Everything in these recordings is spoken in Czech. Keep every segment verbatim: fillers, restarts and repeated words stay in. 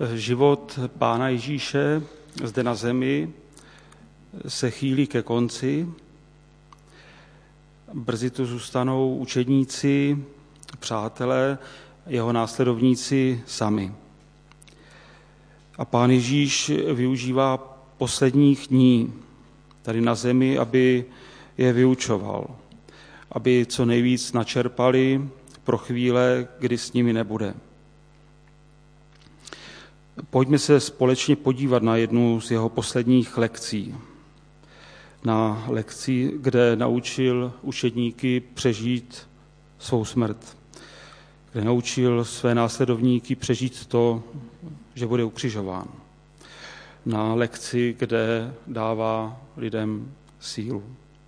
Život Pána Ježíše zde na zemi se chýlí ke konci. Brzy tu zůstanou učedníci, přátelé, jeho následovníci sami. A Pán Ježíš využívá posledních dní tady na zemi, aby je vyučoval, aby co nejvíc načerpali pro chvíle, kdy s nimi nebude. Pojďme se společně podívat na jednu z jeho posledních lekcí. Na lekci, kde naučil učedníky přežít svou smrt. Kde naučil své následovníky přežít to, že bude ukřižován. Na lekci, kde dává lidem sílu.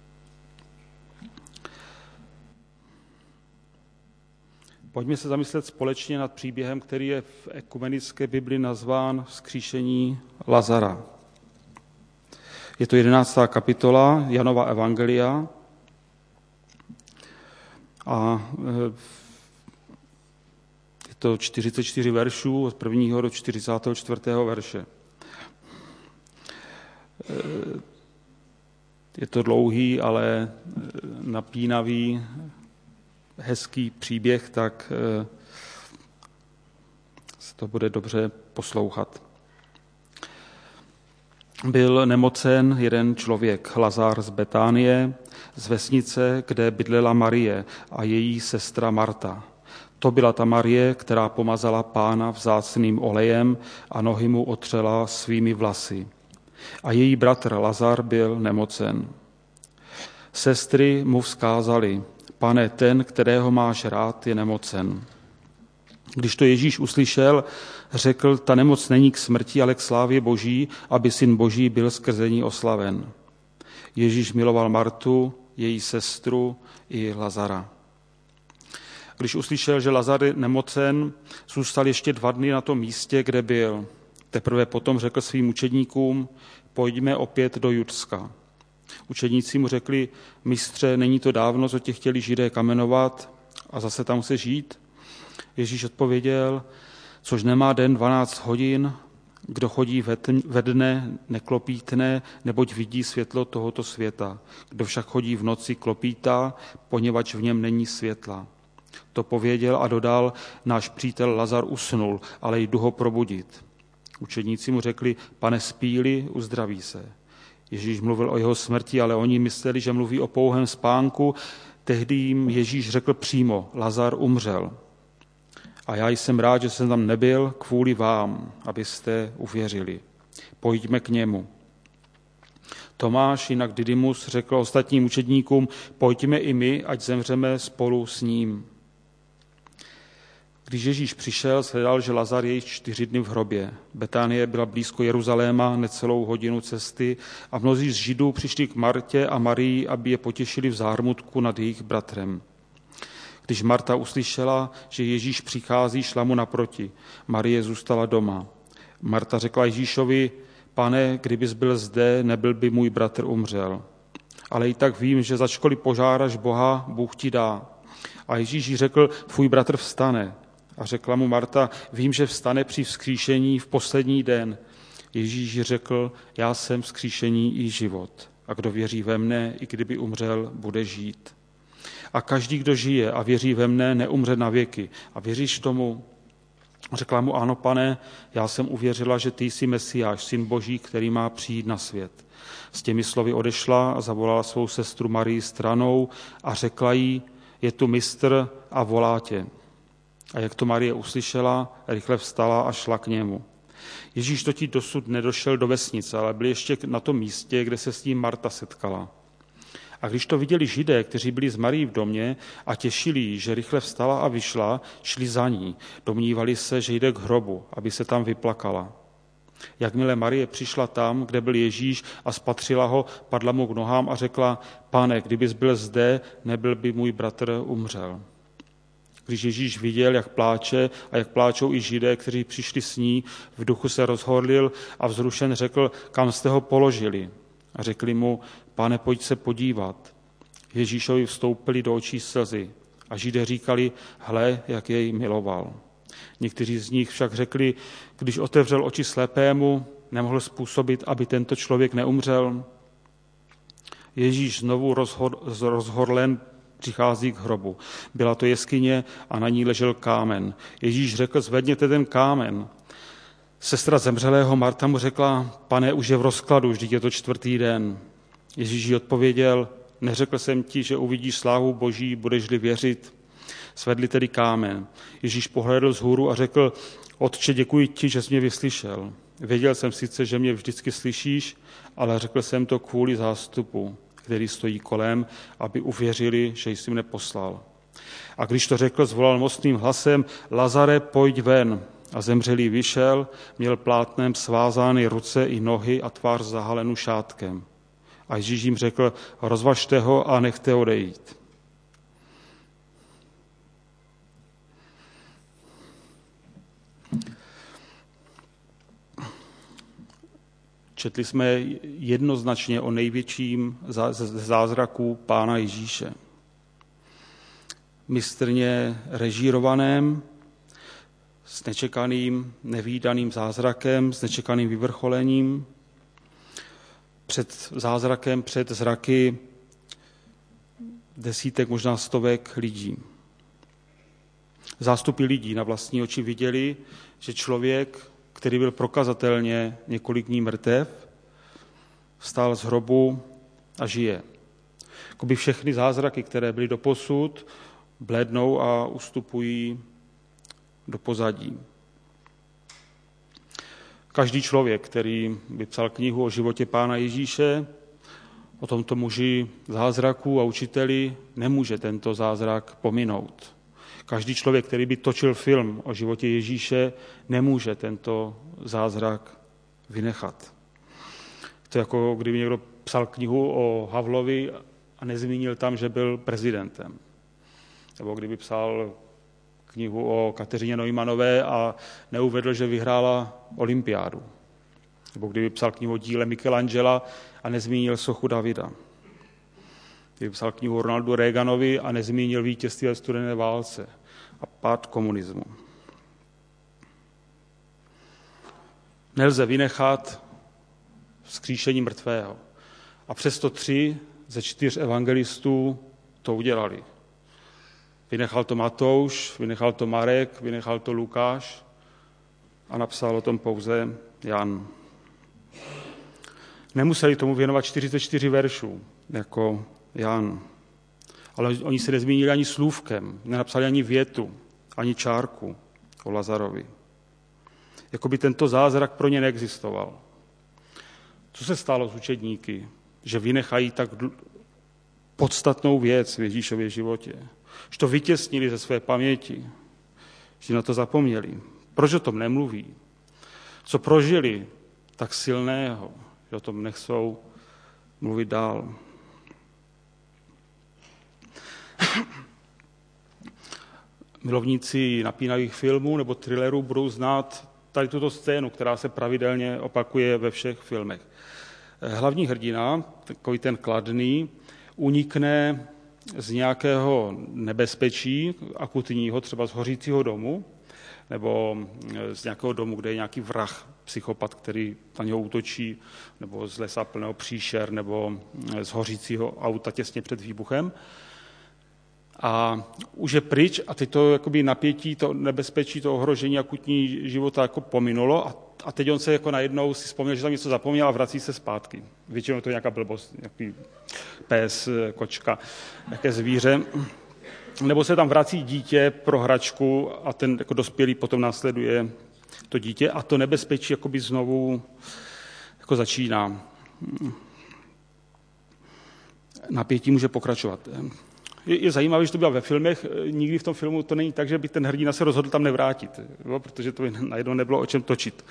Pojďme se zamyslet společně nad příběhem, který je v ekumenické Bibli nazván Vzkříšení Lazara. Je to jedenáctá kapitola Janova evangelia a je to čtyřicet čtyři veršů od prvního do čtyřicátého čtvrtého verše. Je to dlouhý, ale napínavý, hezký příběh, tak se to bude dobře poslouchat. Byl nemocen jeden člověk, Lazar z Betánie, z vesnice, kde bydlela Marie a její sestra Marta. To byla ta Marie, která pomazala Pána vzácným olejem a nohy mu otřela svými vlasy. A její bratr Lazar byl nemocen. Sestry mu vzkázaly: Pane, ten, kterého máš rád, je nemocen. Když to Ježíš uslyšel, řekl: ta nemoc není k smrti, ale k slávě Boží, aby syn Boží byl skrze ní oslaven. Ježíš miloval Martu, její sestru i Lazara. Když uslyšel, že Lazar je nemocen, zůstal ještě dva dny na tom místě, kde byl. Teprve potom řekl svým učedníkům: pojďme opět do Judska. Učedníci mu řekli: mistře, není to dávno, co tě chtěli Židé kamenovat a zase tam chceš jít? Ježíš odpověděl: což nemá den dvanáct hodin, kdo chodí ve dne, neklopítne, neboť vidí světlo tohoto světa. Kdo však chodí v noci, klopítá, poněvadž v něm není světla. To pověděl a dodal: náš přítel Lazar usnul, ale jdu ho probudit. Učedníci mu řekli: pane, spí-li, uzdraví se. Ježíš mluvil o jeho smrti, ale oni mysleli, že mluví o pouhém spánku. Tehdy jim Ježíš řekl přímo: Lazar umřel. A já jsem rád, že jsem tam nebyl kvůli vám, abyste uvěřili. Pojďme k němu. Tomáš, jinak Didymus, řekl ostatním učedníkům: pojďme i my, ať zemřeme spolu s ním. Když Ježíš přišel, shledal, že Lazar je již čtyři dny v hrobě. Betánie byla blízko Jeruzaléma, necelou hodinu cesty, a mnozí z Židů přišli k Martě a Marii, aby je potěšili v zármutku nad jejich bratrem. Když Marta uslyšela, že Ježíš přichází, šla mu naproti. Marie zůstala doma. Marta řekla Ježíšovi: pane, kdybys byl zde, nebyl by můj bratr umřel. Ale i tak vím, že začkoliv požádáš Boha, Bůh ti dá. A Ježíš jí řekl: tvůj bratr vstane. A řekla mu Marta: vím, že vstane při vzkříšení v poslední den. Ježíš jí řekl: já jsem vzkříšení i život. A kdo věří ve mne, i kdyby umřel, bude žít. A každý, kdo žije a věří ve mne, neumře na věky. A věříš tomu? Řekla mu: ano, pane, já jsem uvěřila, že ty jsi Mesiáš, syn Boží, který má přijít na svět. S těmi slovy odešla a zavolala svou sestru Marii stranou a řekla jí: je tu mistr a volá tě. A jak to Marie uslyšela, rychle vstala a šla k němu. Ježíš totiž dosud nedošel do vesnice, ale byl ještě na tom místě, kde se s ním Marta setkala. A když to viděli Židé, kteří byli s Marií v domě a těšili jí, že rychle vstala a vyšla, šli za ní. Domnívali se, že jde k hrobu, aby se tam vyplakala. Jakmile Marie přišla tam, kde byl Ježíš, a spatřila ho, padla mu k nohám a řekla: pane, kdybys byl zde, nebyl by můj bratr umřel. Když Ježíš viděl, jak pláče a jak pláčou i Židé, kteří přišli s ní, v duchu se rozhorlil a vzrušen řekl: kam jste ho položili? A řekli mu: pane, pojď se podívat. Ježíšovi vstoupili do očí slzy a Židé říkali: hle, jak jej miloval. Někteří z nich však řekli, když otevřel oči slepému, nemohl způsobit, aby tento člověk neumřel. Ježíš znovu rozhor, rozhorlen přichází k hrobu. Byla to jeskyně a na ní ležel kámen. Ježíš řekl, zvedněte ten kámen. Sestra zemřelého Marta mu řekla, pane, už je v rozkladu, vždyť je to čtvrtý den. Ježíš jí odpověděl, neřekl jsem ti, že uvidíš slávu Boží, budeš-li věřit. Svedli tedy kámen. Ježíš pohlédl vzhůru a řekl, Otče, děkuji ti, že jsi mě vyslyšel. Věděl jsem sice, že mě vždycky slyšíš, ale řekl jsem to kvůli zástupu, který stojí kolem, aby uvěřili, že jsi mne poslal. A když to řekl, zvolal mocným hlasem, Lazare, pojď ven. A zemřelý vyšel, měl plátnem svázány ruce i nohy a tvář zahalenu šátkem. A Ježíš jim řekl, rozvažte ho a nechte odejít. Četli jsme jednoznačně o největším zázraku Pána Ježíše. Mistrně režírovaném, s nečekaným, nevídaným zázrakem, s nečekaným vyvrcholením, před zázrakem, před zraky desítek, možná stovek lidí. Zástupy lidí na vlastní oči viděli, že člověk, který byl prokazatelně několik dní mrtev, vstal z hrobu a žije. Jakoby všechny zázraky, které byly doposud, blednou a ustupují do pozadí. Každý člověk, který by psal knihu o životě Pána Ježíše, o tomto muži zázraku a učiteli, nemůže tento zázrak pominout. Každý člověk, který by točil film o životě Ježíše, nemůže tento zázrak vynechat. To je jako kdyby někdo psal knihu o Havlovi a nezmínil tam, že byl prezidentem. Nebo kdyby psal knihu o Kateřině Neumannové a neuvedl, že vyhrála olympiádu. Nebo kdyby psal knihu o díle Michelangela a nezmínil sochu Davida. Kdyby psal knihu o Ronaldu Reaganovi a nezmínil vítězství ve studené válce a pád komunismu. Nelze vynechat vzkříšení mrtvého. A přesto tři ze čtyř evangelistů to udělali. Vynechal to Matouš, vynechal to Marek, vynechal to Lukáš a napsal o tom pouze Jan. Nemuseli tomu věnovat čtyřicet čtyři veršů, jako Jan. Ale oni se nezmínili ani slůvkem, nenapsali ani větu, ani čárku o Lazarovi. Jakoby tento zázrak pro ně neexistoval. Co se stalo s učedníky, že vynechají tak podstatnou věc v Ježíšově životě? Že to vytěsnili ze své paměti, že na to zapomněli. Proč o tom nemluví? Co prožili tak silného, že o tom nechcou mluvit dál? Milovníci napínavých filmů nebo thrillerů budou znát tady tuto scénu, která se pravidelně opakuje ve všech filmech. Hlavní hrdina, takový ten kladný, unikne z nějakého nebezpečí akutního, třeba z hořícího domu, nebo z nějakého domu, kde je nějaký vrah, psychopat, který na něho útočí, nebo z lesa plného příšer, nebo z hořícího auta těsně před výbuchem. A už je pryč a teď to jakoby napětí, to nebezpečí, to ohrožení akutní života jako pominulo a, a teď on se jako najednou si vzpomněl, že tam něco zapomněl a vrací se zpátky. Většinou to je nějaká blbost, nějaký pes, kočka, nějaké zvíře. Nebo se tam vrací dítě pro hračku a ten jako dospělý potom následuje to dítě a to nebezpečí jakoby znovu jako začíná. Napětí může pokračovat. Je, je zajímavé, že to bylo ve filmech, nikdy v tom filmu to není tak, že by ten hrdina se rozhodl tam nevrátit, jo, protože to by najednou nebylo o čem točit.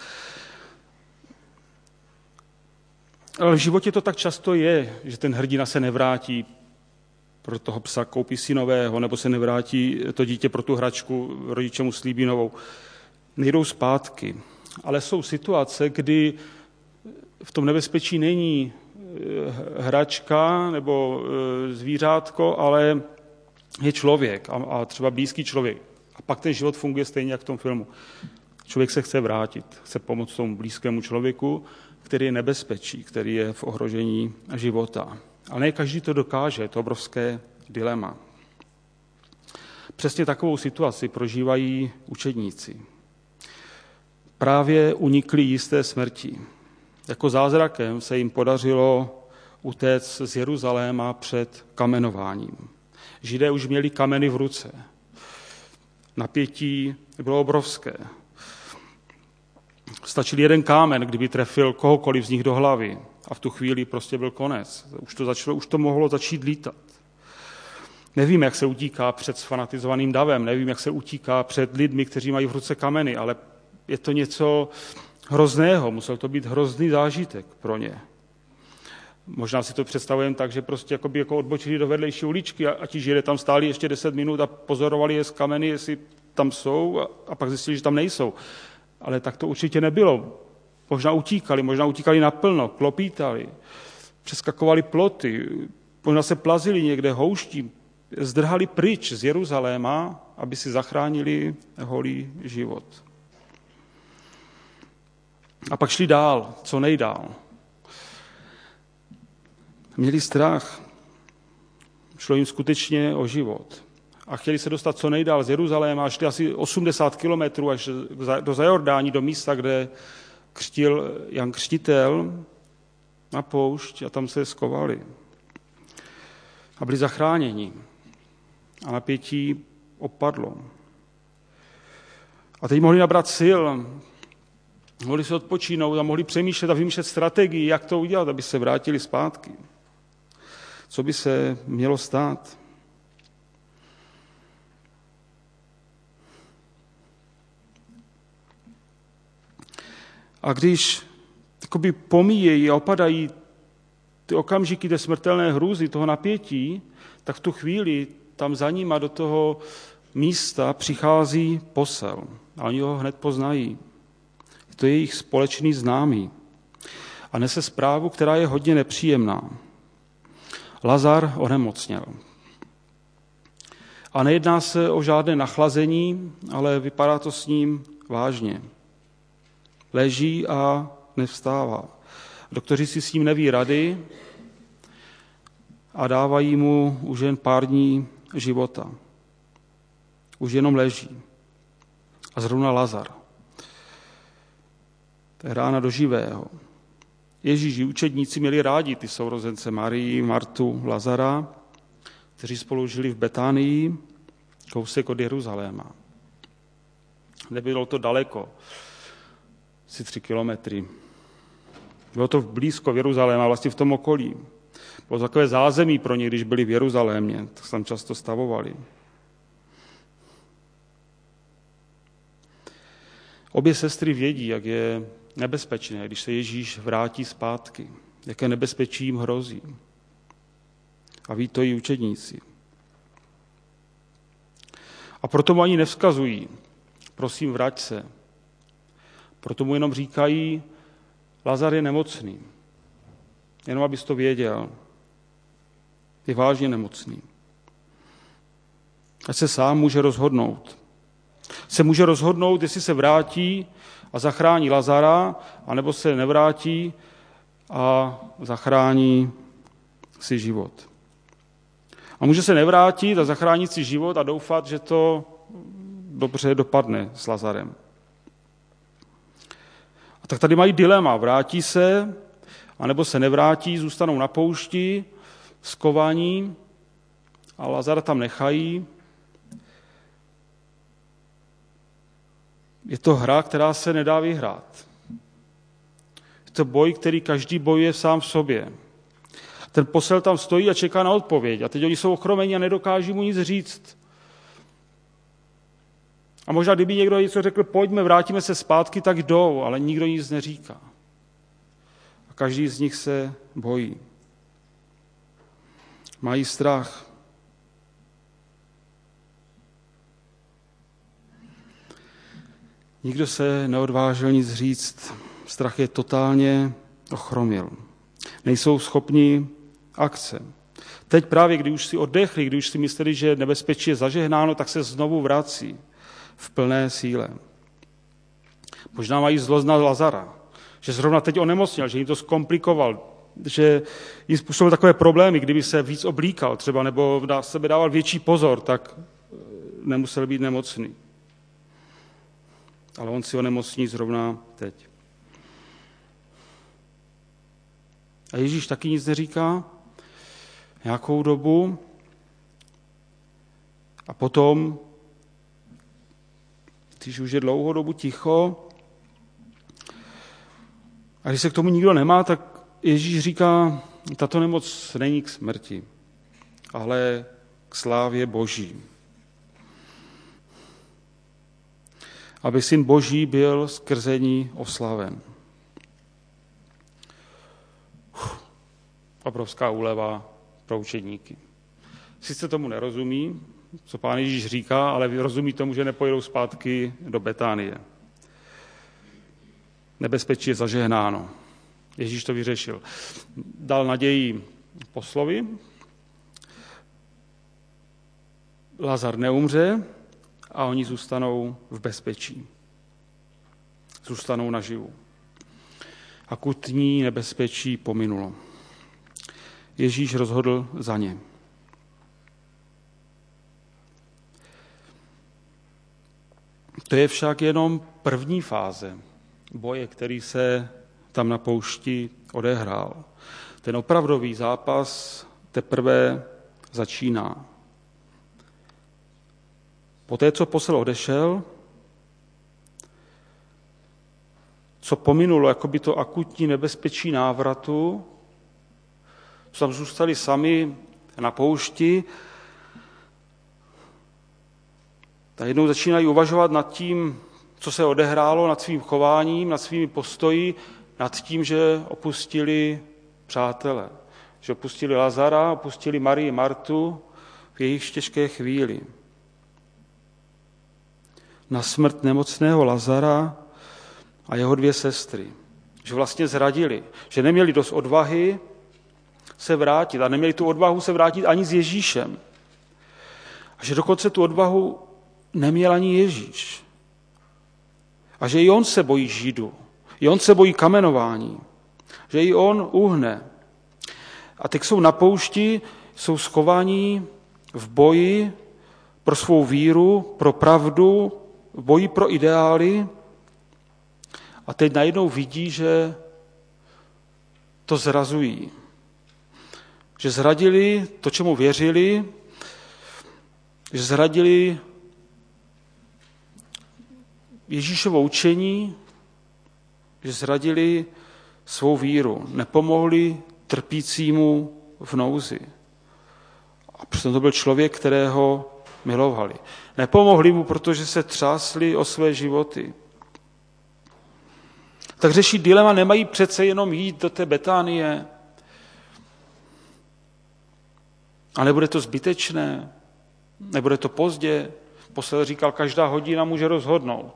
Ale v životě to tak často je, že ten hrdina se nevrátí pro toho psa, koupí si nového, nebo se nevrátí to dítě pro tu hračku, rodiče mu slíbí novou. Nejdou zpátky. Ale jsou situace, kdy v tom nebezpečí není hračka nebo zvířátko, ale je člověk a, a třeba blízký člověk. A pak ten život funguje stejně jak v tom filmu. Člověk se chce vrátit, chce pomoct tomu blízkému člověku, který je nebezpečí, který je v ohrožení života. Ale ne každý to dokáže, je to obrovské dilema. Přesně takovou situaci prožívají učedníci. Právě unikli jisté smrti. Jako zázrakem se jim podařilo utéct z Jeruzaléma před kamenováním. Židé už měli kameny v ruce. Napětí bylo obrovské. Stačil jeden kámen, kdyby trefil kohokoliv z nich do hlavy a v tu chvíli prostě byl konec. Už to, začalo, už to mohlo začít lítat. Nevím, jak se utíká před fanatizovaným davem, nevím, jak se utíká před lidmi, kteří mají v ruce kameny, ale je to něco hrozného, musel to být hrozný zážitek pro ně. Možná si to představujeme tak, že prostě jakoby jako odbočili do vedlejší uličky a, a ti Židé tam stáli ještě deset minut a pozorovali je z kameny, jestli tam jsou a, a pak zjistili, že tam nejsou. Ale tak to určitě nebylo. Možná utíkali, možná utíkali naplno, klopítali, přeskakovali ploty, možná se plazili někde houští, zdrhali pryč z Jeruzaléma, aby si zachránili holý život. A pak šli dál, co nejdál. Měli strach, šlo jim skutečně o život. A chtěli se dostat co nejdál z Jeruzaléma, šli asi osmdesát kilometrů až do Zajordání, do místa, kde křtil Jan Křtitel na poušť a tam se skovali. A byli zachráněni. A napětí opadlo. A teď mohli nabrat sil, mohli se odpočínout a mohli přemýšlet a vymýšlet strategii, jak to udělat, aby se vrátili zpátky. Co by se mělo stát? A když takoby pomíjejí a opadají ty okamžiky té smrtelné hrůzy, toho napětí, tak v tu chvíli tam za nima do toho místa přichází posel. A oni ho hned poznají. To je jejich společný známý. A nese zprávu, která je hodně nepříjemná. Lazar onemocněl. A nejedná se o žádné nachlazení, ale vypadá to s ním vážně. Leží a nevstává. Doktoři si s ním neví rady a dávají mu už jen pár dní života. Už jenom leží. A zrovna Lazar. To je rána do živého. Ježíši učedníci měli rádi ty sourozence Marii, Martu, Lazara, kteří spolu žili v Betánii, kousek od Jeruzaléma. Nebylo to daleko, asi tři kilometry. Bylo to blízko v Jeruzaléma, vlastně v tom okolí. Bylo to takové zázemí pro ně, když byli v Jeruzalémě, tak se tam často stavovali. Obě sestry vědí, jak je nebezpečné, když se Ježíš vrátí zpátky, jaké nebezpečí jim hrozí. A ví to i učedníci. A proto mu ani nevzkazují, prosím, vrať se. Proto mu jenom říkají, Lazar je nemocný. Jenom abys to věděl. Je vážně nemocný. Ať se sám může rozhodnout. Se může rozhodnout, jestli se vrátí a zachrání Lazara, anebo se nevrátí a zachrání si život. A může se nevrátit a zachránit si život a doufat, že to dobře dopadne s Lazarem. A tak tady mají dilema. Vrátí se, anebo se nevrátí, zůstanou na poušti, skovaní a Lazara tam nechají. Je to hra, která se nedá vyhrát. Je to boj, který každý bojuje sám v sobě. Ten posel tam stojí a čeká na odpověď. A teď oni jsou ochromeni a nedokáží mu nic říct. A možná, kdyby někdo něco řekl, pojďme, vrátíme se zpátky, tak jdou, ale nikdo nic neříká. A každý z nich se bojí. Mají strach. Nikdo se neodvážil nic říct. Strach je totálně ochromil. Nejsou schopni akce. Teď právě, když už si oddechli, když už si mysleli, že nebezpečí je zažehnáno, tak se znovu vrací. v plné síle. Možná mají zlost na Lazara, že zrovna teď onemocněl, že jim to zkomplikoval, že jim způsobil takové problémy, kdyby se víc oblíkal třeba, nebo na sebe dával větší pozor, tak nemusel být nemocný. Ale on si onemocní zrovna teď. A Ježíš taky nic neříká nějakou dobu a potom, když už je dlouhou dobu ticho, a když se k tomu nikdo nemá, tak Ježíš říká, tato nemoc není k smrti, ale k slávě Boží. Aby syn Boží byl skrze ní oslaven. Uf, obrovská úleva pro učedníky. Sice tomu nerozumí, co pán Ježíš říká, ale rozumí tomu, že nepojedou zpátky do Betánie. Nebezpečí je zažehnáno. Ježíš to vyřešil. Dal naději poslovi. Lazar neumře a oni zůstanou v bezpečí. Zůstanou naživu. Akutní nebezpečí pominulo. Ježíš rozhodl za ně. To je však jenom první fáze boje, který se tam na poušti odehrál. Ten opravdový zápas teprve začíná. Poté, co posel odešel, co pominulo, jako by to akutní nebezpečí návratu, co tam zůstali sami na poušti, tak jednou začínají uvažovat nad tím, co se odehrálo, nad svým chováním, nad svými postoji, nad tím, že opustili přátele, že opustili Lazara, opustili Marii Martu v jejich těžké chvíli. Na smrt nemocného Lazara a jeho dvě sestry. Že vlastně zradili, že neměli dost odvahy se vrátit a neměli tu odvahu se vrátit ani s Ježíšem. A že dokonce tu odvahu neměl ani Ježíš. A že i on se bojí Židů. I on se bojí kamenování. Že i on uhne. A teď jsou na poušti, jsou schovaní v boji pro svou víru, pro pravdu, v boji pro ideály. A teď najednou vidí, že to zrazují. Že zradili to, čemu věřili, že zradili Ježíšovo učení, že zradili svou víru, nepomohli trpícímu v nouzi. A přitom to byl člověk, kterého milovali. Nepomohli mu, protože se třásli o své životy. Tak řeší dilema, nemají přece jenom jít do té Betánie. A nebude to zbytečné, nebude to pozdě. Posel říkal, každá hodina může rozhodnout.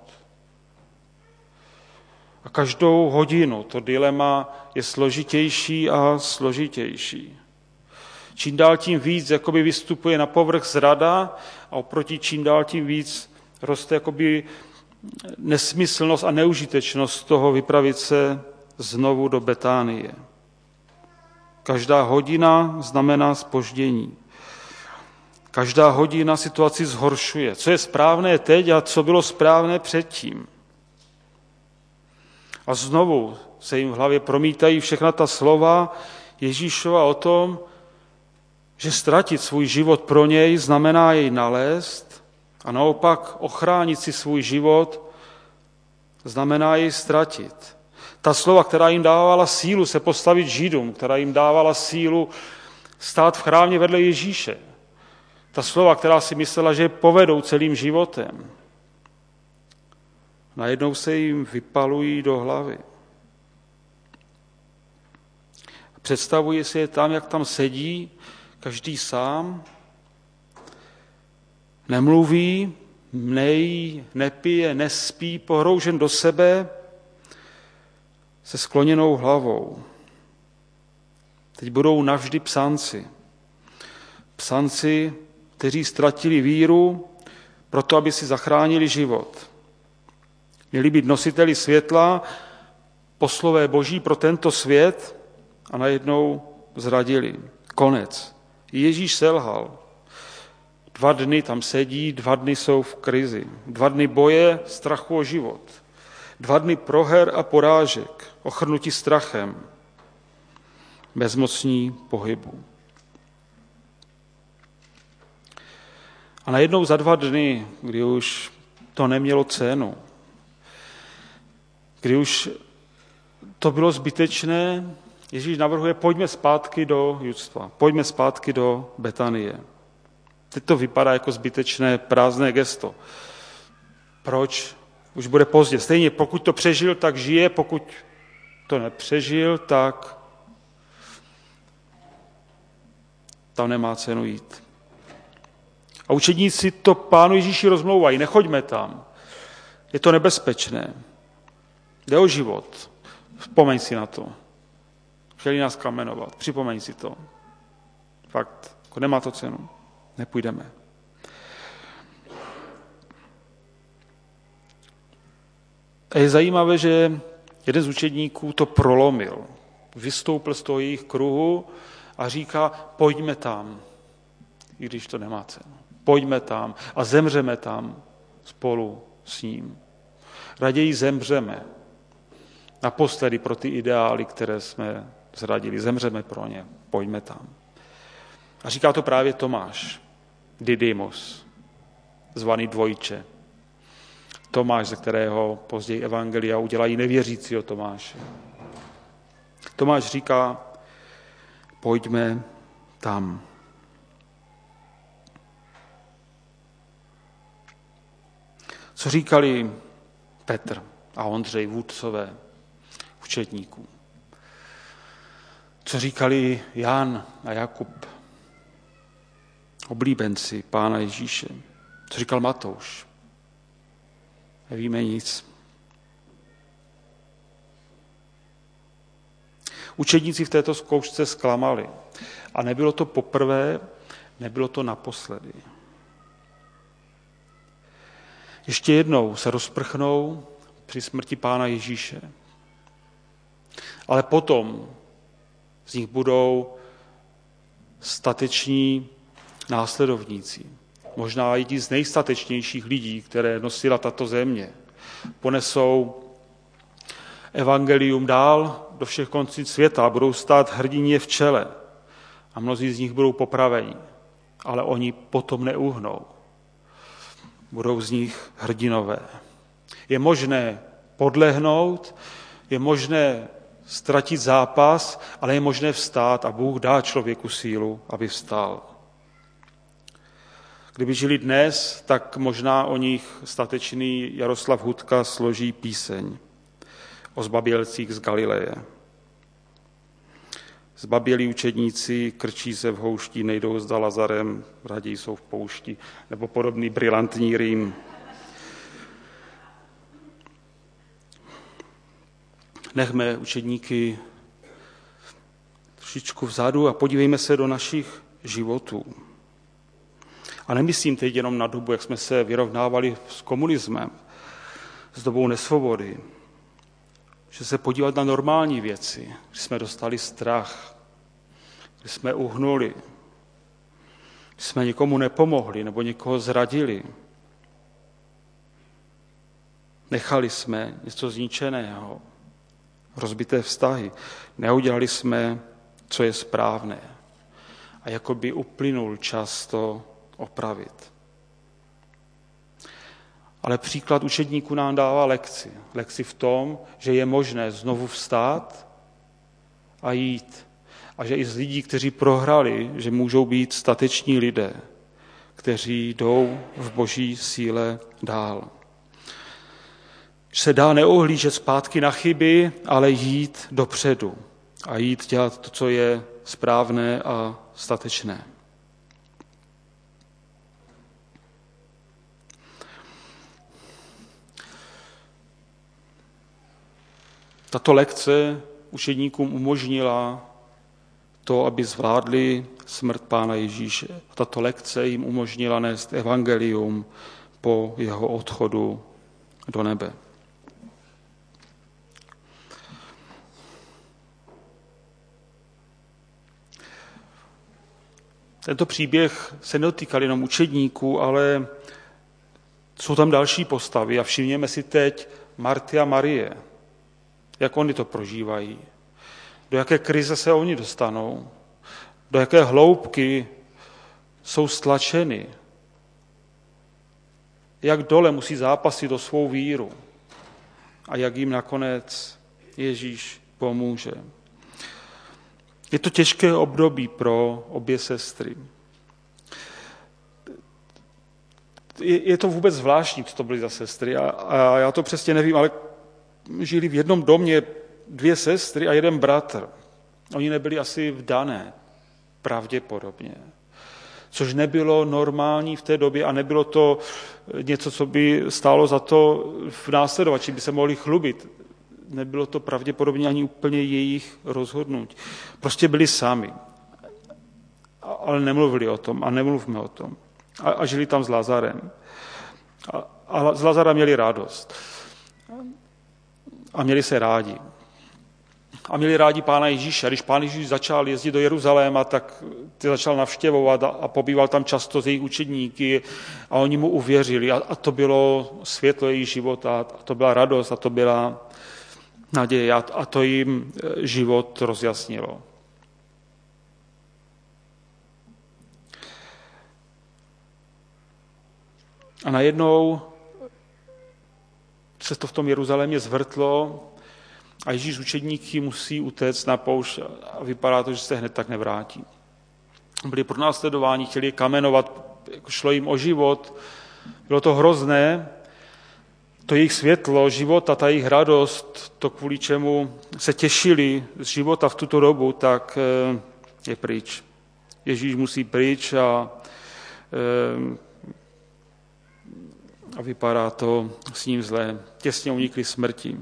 A každou hodinu to dilema je složitější a složitější. Čím dál tím víc jakoby vystupuje na povrch zrada a oproti čím dál tím víc roste jakoby nesmyslnost a neužitečnost toho vypravit se znovu do Betánie. Každá hodina znamená zpoždění. Každá hodina situaci zhoršuje. Co je správné teď a co bylo správné předtím. A znovu se jim v hlavě promítají všechna ta slova Ježíšova o tom, že ztratit svůj život pro něj znamená jej nalézt a naopak ochránit si svůj život znamená jej ztratit. Ta slova, která jim dávala sílu se postavit Židům, která jim dávala sílu stát v chrámě vedle Ježíše. Ta slova, která si myslela, že je povedou celým životem. Najednou se jim vypalují do hlavy. Představuje si je tam, jak tam sedí, každý sám, nemluví, nejí, nepije, nespí, pohroužen do sebe, se skloněnou hlavou. Teď budou navždy psanci. Psanci, kteří ztratili víru, proto aby si zachránili život. Měli být nositeli světla, poslové Boží pro tento svět a najednou zradili. Konec. Ježíš selhal. Dva dny tam sedí, dva dny jsou v krizi. Dva dny boje, strachu o život. Dva dny proher a porážek, ochrnutí strachem, bezmocní pohybu. A najednou za dva dny, kdy už to nemělo cenu, kdy už to bylo zbytečné, Ježíš navrhuje, pojďme zpátky do judstva, pojďme zpátky do Betanie. Teď to vypadá jako zbytečné prázdné gesto. Proč? Už bude pozdě. Stejně pokud to přežil, tak žije, pokud to nepřežil, tak tam nemá cenu jít. A učedníci to Pánu Ježíši rozmlouvají, nechoďme tam. Je to nebezpečné. Jde o život. Vzpomeň si na to. Chtěli nás kamenovat. Připomeň si to. Fakt, jako nemá to cenu. Nepůjdeme. A je zajímavé, že jeden z učedníků to prolomil. Vystoupil z toho jejich kruhu a říká, pojďme tam, i když to nemá cenu. Pojďme tam a zemřeme tam spolu s ním. Raději zemřeme. Naposledy pro ty ideály, které jsme zradili. Zemřeme pro ně. Pojďme tam. A říká to právě Tomáš, Didymos, zvaný dvojče. Tomáš, ze kterého později evangelia udělají nevěřícího Tomáše. Tomáš říká, pojďme tam. Co říkali Petr a Ondřej, vůdcové učedníků? Co říkali Jan a Jakub, oblíbenci Pána Ježíše? Co říkal Matouš? Nevíme nic. Učedníci v této zkoušce zklamali. A nebylo to poprvé, nebylo to naposledy. Ještě jednou se rozprchnou při smrti Pána Ježíše. Ale potom z nich budou stateční následovníci. Možná jedni z nejstatečnějších lidí, které nosila tato země. Ponesou evangelium dál do všech konců světa, budou stát hrdině v čele a mnozí z nich budou popraveni, ale oni potom neuhnou. Budou z nich hrdinové. Je možné podlehnout, je možné ztratit zápas, ale je možné vstát a Bůh dá člověku sílu, aby vstal. Kdyby žili dnes, tak možná o nich statečný Jaroslav Hudka složí píseň o zbabělcích z Galileje. Zbabělí učedníci krčí se v houšti, nejdou za Lazarem, raději jsou v poušti, nebo podobný brilantní rým. Nechme učedníky trošičku vzadu a podívejme se do našich životů. A nemyslím teď jenom na dobu, jak jsme se vyrovnávali s komunismem, s dobou nesvobody, že se podívat na normální věci, když jsme dostali strach, když jsme uhnuli, když jsme někomu nepomohli nebo někoho zradili. Nechali jsme něco zničeného, rozbité vztahy. Neudělali jsme, co je správné. A jako by uplynul čas to opravit. Ale příklad učedníků nám dává lekci. Lekci v tom, že je možné znovu vstát a jít. A že i z lidí, kteří prohrali, že můžou být stateční lidé, kteří jdou v Boží síle dál. Že se dá neohlížet zpátky na chyby, ale jít dopředu a jít dělat to, co je správné a statečné. Tato lekce učedníkům umožnila to, aby zvládli smrt Pána Ježíše. Tato lekce jim umožnila nést evangelium po jeho odchodu do nebe. Tento příběh se nedotýkal jenom učedníků, ale jsou tam další postavy a všimněme si teď Marty a Marie, jak oni to prožívají, do jaké krize se oni dostanou, do jaké hloubky jsou stlačeny, jak dole musí zápasit o svou víru a jak jim nakonec Ježíš pomůže. Je to těžké období pro obě sestry. Je to vůbec zvláštní, co to byly za sestry a, a já to přesně nevím, ale žili v jednom domě dvě sestry a jeden bratr. Oni nebyli asi vdané, pravděpodobně. Což nebylo normální v té době a nebylo to něco, co by stálo za to v následovat, či by se mohli chlubit. Nebylo to pravděpodobně ani úplně jejich rozhodnutí. Prostě byli sami. Ale nemluvili o tom a nemluvme o tom. A, a žili tam s Lazarem. A, a z Lazara měli radost. A měli se rádi. A měli rádi Pána Ježíše. Když Pán Ježíš začal jezdit do Jeruzaléma, tak ty začal navštěvovat a, a pobýval tam často s jejich učedníky a oni mu uvěřili. A, a to bylo světlo jejich života, a to byla radost a to byla naděje a, a to jim život rozjasnilo. A najednou se to v tom Jeruzalémě zvrtlo a Ježíš učedníky musí utéct na poušť a vypadá to, že se hned tak nevrátí. Byli pronásledováni, chtěli je kamenovat, šlo jim o život, bylo to hrozné, to jejich světlo, života, ta jejich radost, to kvůli čemu se těšili z života v tuto dobu, tak je pryč. Ježíš musí pryč a A vypadá to s ním zlé. Těsně unikli smrti.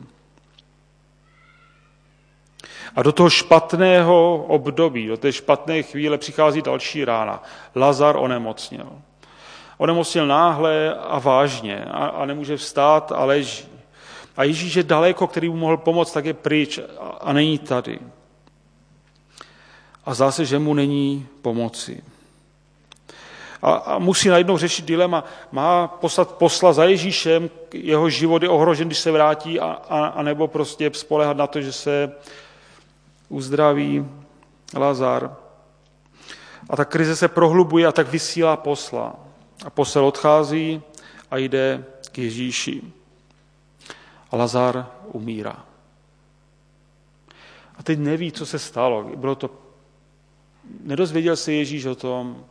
A do toho špatného období, do té špatné chvíle přichází další rána. Lazar onemocněl. Onemocněl náhle a vážně a, a nemůže vstát a leží. A Ježíš je daleko, který mu mohl pomoct, tak je pryč a, a není tady. A zdá se, že mu není pomoci. A, a musí najednou řešit dilema. Má poslat posla za Ježíšem, jeho život je ohrožen, když se vrátí, a, a, a nebo prostě spoléhat na to, že se uzdraví Lazar. A ta krize se prohlubuje a tak vysílá posla. A posel odchází a jde k Ježíši. A Lazar umírá. A teď neví, co se stalo. Bylo to... Nedozvěděl se Ježíš o tom,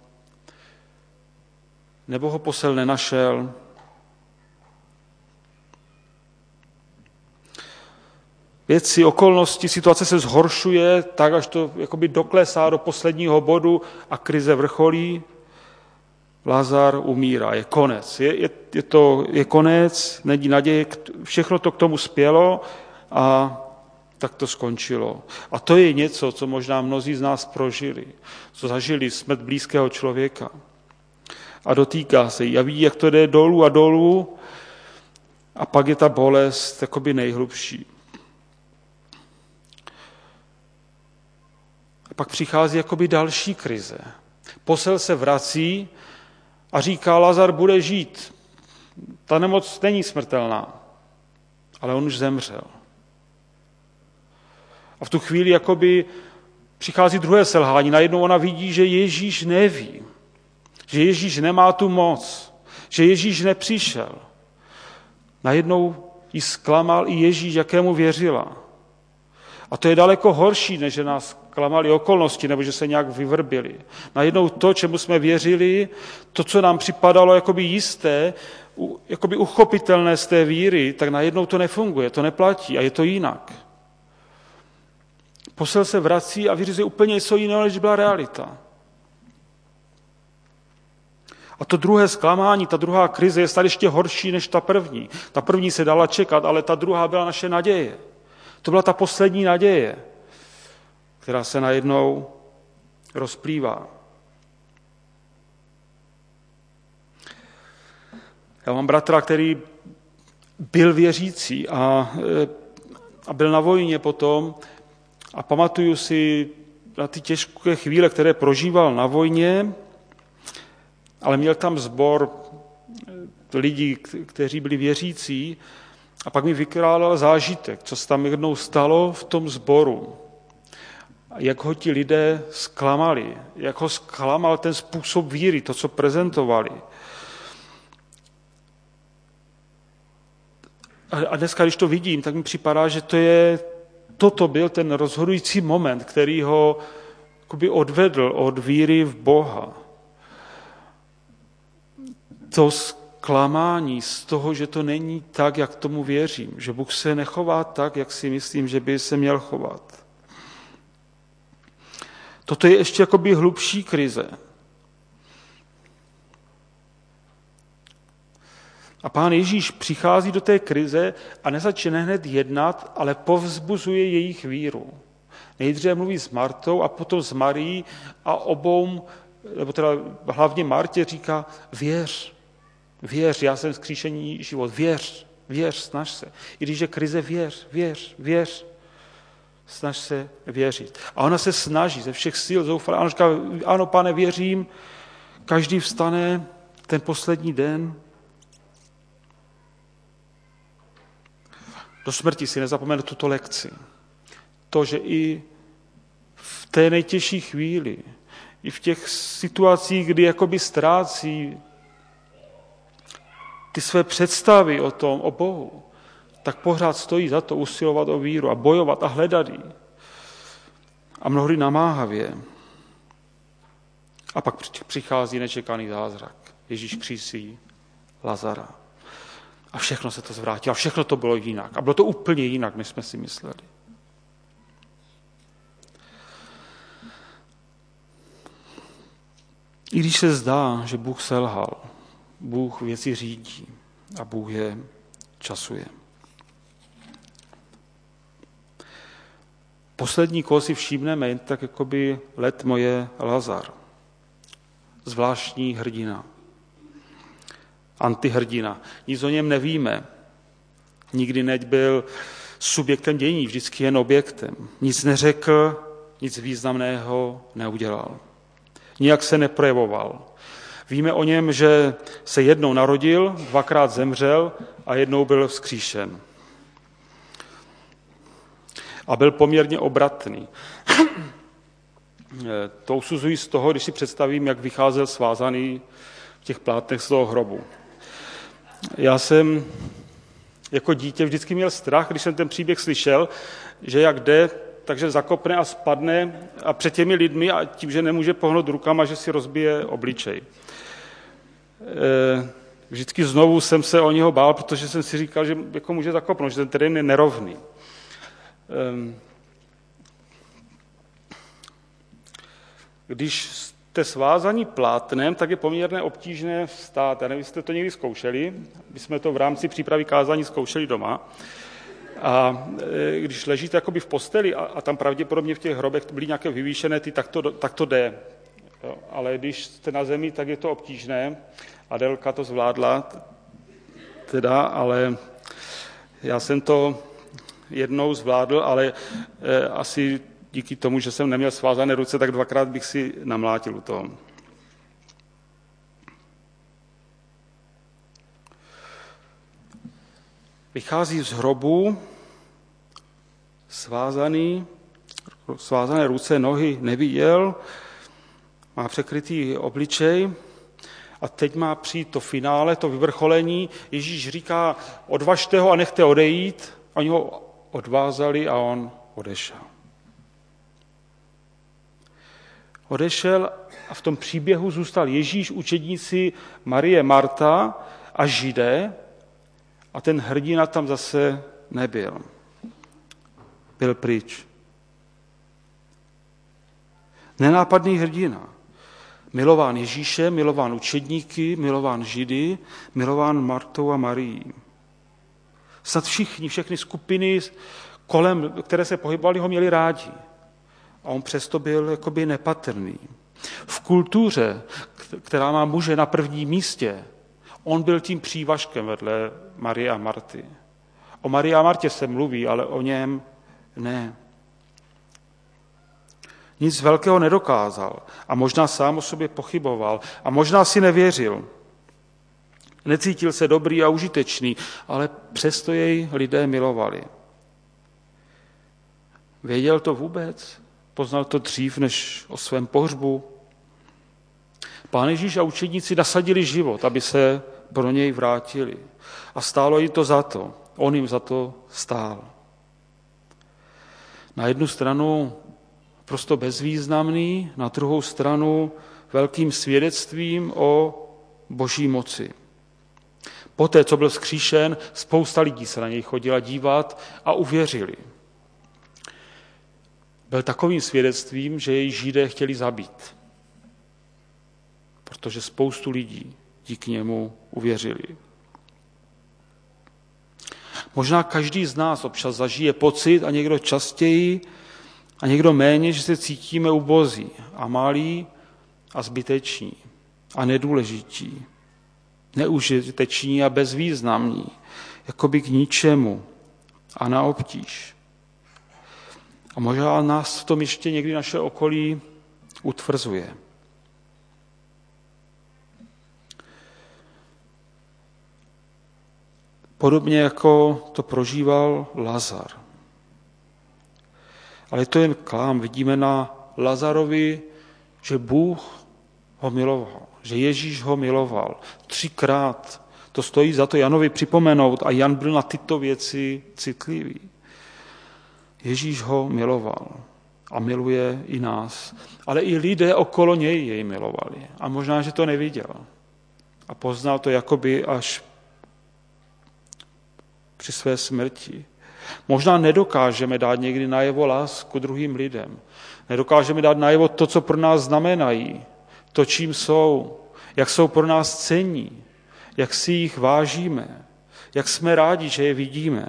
nebo ho posel nenašel. Věci, okolnosti, situace se zhoršuje tak, až to jakoby doklesá do posledního bodu a krize vrcholí. Lazar umírá, je konec. Je, je, je to je konec, není naděje, všechno to k tomu spělo a tak to skončilo. A to je něco, co možná mnozí z nás prožili, co zažili smrt blízkého člověka. A dotýká se jí a ví, jak to jde dolů a dolů a pak je ta bolest jakoby nejhlubší. A pak přichází jakoby další krize. Posel se vrací a říká, Lazar bude žít. Ta nemoc není smrtelná, ale on už zemřel. A v tu chvíli jakoby přichází druhé selhání. Najednou ona vidí, že Ježíš neví, že Ježíš nemá tu moc, že Ježíš nepřišel. Najednou jí zklamal i Ježíš, jakému věřila. A to je daleko horší, než že nás klamali okolnosti, nebo že se nějak vyvrbili. Najednou to, čemu jsme věřili, to, co nám připadalo jakoby jisté, jakoby uchopitelné z té víry, tak najednou to nefunguje, to neplatí a je to jinak. Posel se vrací a vyřizuje úplně něco jiného, než byla realita. A to druhé zklamání, ta druhá krize je stále ještě horší než ta první. Ta první se dala čekat, ale ta druhá byla naše naděje. To byla ta poslední naděje, která se najednou rozplývá. Já mám bratra, který byl věřící a, a byl na vojně potom a pamatuju si na ty těžké chvíle, které prožíval na vojně, ale měl tam sbor lidí, kteří byli věřící a pak mi vykládal zážitek, co se tam jednou stalo v tom sboru. Jak ho ti lidé zklamali, jak ho zklamal ten způsob víry, to, co prezentovali. A dneska, když to vidím, tak mi připadá, že to je, toto byl ten rozhodující moment, který ho jakoby odvedl od víry v Boha. To zklamání z toho, že to není tak, jak tomu věřím, že Bůh se nechová tak, jak si myslím, že by se měl chovat. Toto je ještě jakoby hlubší krize. A Pán Ježíš přichází do té krize a nezačne hned jednat, ale povzbuzuje jejich víru. Nejdříve mluví s Martou a potom s Marií a obou, nebo teda hlavně Martě říká, věř, věř, já jsem vzkříšení život, věř, věř, snaž se. I když je krize, věř, věř, věř, snaž se věřit. A ona se snaží ze všech sil zoufale. Ona říká, ano, Pane, věřím, každý vstane ten poslední den. Do smrti si nezapomene tuto lekci. To, že i v té nejtěžší chvíli, i v těch situacích, kdy jakoby ztrácí ty své představy o tom, o Bohu, tak pořád stojí za to usilovat o víru a bojovat a hledat ji. A mnohdy namáhavě. A pak přichází nečekaný zázrak. Ježíš křísí Lazara. A všechno se to zvrátilo. A všechno to bylo jinak. A bylo to úplně jinak, než jsme si mysleli. I když se zdá, že Bůh selhal, Bůh věci řídí a Bůh je časuje. Poslední, koho si všímneme, jen tak jakoby letmo je Lazar. Zvláštní hrdina. Antihrdina. Nic o něm nevíme. Nikdy nebyl subjektem dění, vždycky jen objektem. Nic neřekl, nic významného neudělal. Nijak se neprojevoval. Víme o něm, že se jednou narodil, dvakrát zemřel a jednou byl vzkříšen. A byl poměrně obratný. To usuzuji z toho, když si představím, jak vycházel svázaný v těch plátnech z toho hrobu. Já jsem jako dítě vždycky měl strach, když jsem ten příběh slyšel, že jak jde, takže zakopne a spadne a před těmi lidmi a tím, že nemůže pohnout rukama, že si rozbije obličej. Vždycky znovu jsem se o něho bál, protože jsem si říkal, že jako může zakopnout, že ten terén je nerovný. Když jste svázaní plátnem, tak je poměrně obtížné vstát. Já nevím, jestli jste to někdy zkoušeli. My jsme to v rámci přípravy kázání zkoušeli doma. A když ležíte jakoby v posteli a, a tam pravděpodobně v těch hrobech byly nějaké vyvýšené ty, tak to, tak to jde. Jo. Ale když jste na zemi, tak je to obtížné. Adelka to zvládla, teda, ale já jsem to jednou zvládl, ale eh, asi díky tomu, že jsem neměl svázané ruce, tak dvakrát bych si namlátil u toho. Vychází z hrobu, svázaný, svázané ruce, nohy neviděl, má překrytý obličej a teď má přijít to finále, to vyvrcholení. Ježíš říká, odvažte ho a nechte odejít. Oni ho odvázali a on odešel. Odešel a v tom příběhu zůstal Ježíš, učedníci Marie, Marta a Židé a ten hrdina tam zase nebyl. Byl pryč. Nenápadný hrdina. Milován Ježíšem, milován učedníky, milován Židy, milován Martou a Marií. Snad všichni, všechny skupiny kolem, které se pohybovaly, ho měli rádi. A on přesto byl jakoby nepatrný. V kultuře, která má muže na prvním místě, On byl tím přívažkem vedle Marie a Marty. O Marii a Martě se mluví, ale o něm ne. Nic velkého nedokázal a možná sám o sobě pochyboval a možná si nevěřil. Necítil se dobrý a užitečný, ale přesto jej lidé milovali. Věděl to vůbec? Poznal to dřív než o svém pohřbu? Pán Ježíš a učedníci nasadili život, aby se pro něj vrátili. A stálo jim to za to. On jim za to stál. Na jednu stranu prosto bezvýznamný, na druhou stranu velkým svědectvím o boží moci. Poté, co byl vzkříšen, spousta lidí se na něj chodila dívat a uvěřili. Byl takovým svědectvím, že jej Židé chtěli zabít, protože spoustu lidí díky němu uvěřili. Možná každý z nás občas zažije pocit, a někdo častěji, a někdo méně, že se cítíme ubozí a malí a zbyteční a nedůležití, neužiteční a bezvýznamní, jakoby k ničemu a na obtíž. A možná nás v tom ještě někdy naše okolí utvrzuje. Podobně jako to prožíval Lazar. Ale to jen klám. Vidíme na Lazarovi, že Bůh ho miloval, že Ježíš ho miloval. Třikrát to stojí za to Janovi připomenout a Jan byl na tyto věci citlivý. Ježíš ho miloval a miluje i nás. Ale i lidé okolo něj jej milovali. A možná, že to neviděl. A poznal to jakoby až při své smrti. Možná nedokážeme dát někdy najevo lásku druhým lidem. Nedokážeme dát najevo to, co pro nás znamenají, to, čím jsou, jak jsou pro nás cenní, jak si jich vážíme, jak jsme rádi, že je vidíme.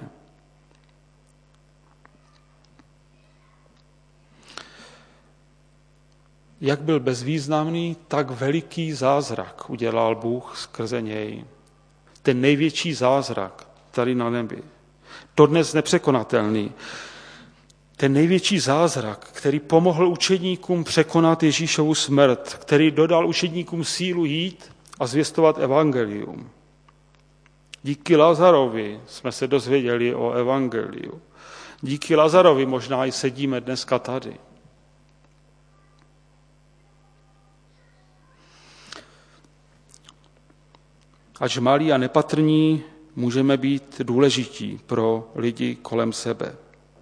Jak byl bezvýznamný, tak veliký zázrak udělal Bůh skrze něj. Ten největší zázrak tady na nebi. Dodnes nepřekonatelný. Ten největší zázrak, který pomohl učedníkům překonat Ježíšovu smrt, který dodal učedníkům sílu jít a zvěstovat evangelium. Díky Lazarovi jsme se dozvěděli o evangeliu. Díky Lazarovi možná i sedíme dneska tady. Ač malí a nepatrní, můžeme být důležití pro lidi kolem sebe.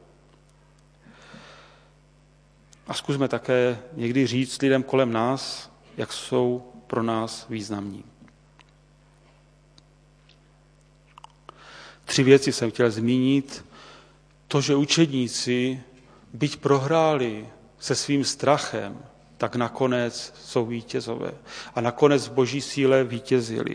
A zkusme také někdy říct lidem kolem nás, jak jsou pro nás významní. Tři věci jsem chtěl zmínit. To, že učedníci, byť prohráli se svým strachem, tak nakonec jsou vítězové. A nakonec v boží síle vítězili.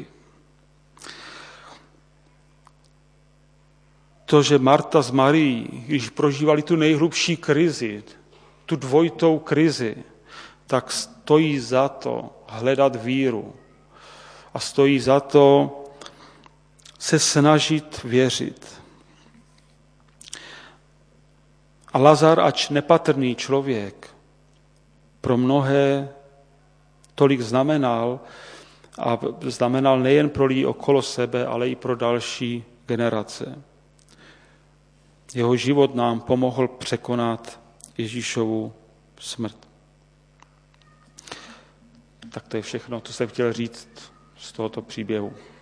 To, že Marta s Marií, když prožívali tu nejhlubší krizi, tu dvojitou krizi, tak stojí za to hledat víru. A stojí za to se snažit věřit. A Lazar, ač nepatrný člověk, pro mnohé tolik znamenal a znamenal nejen pro lidi okolo sebe, ale i pro další generace. Jeho život nám pomohl překonat Ježíšovu smrt. Tak to je všechno, co jsem chtěl říct z tohoto příběhu.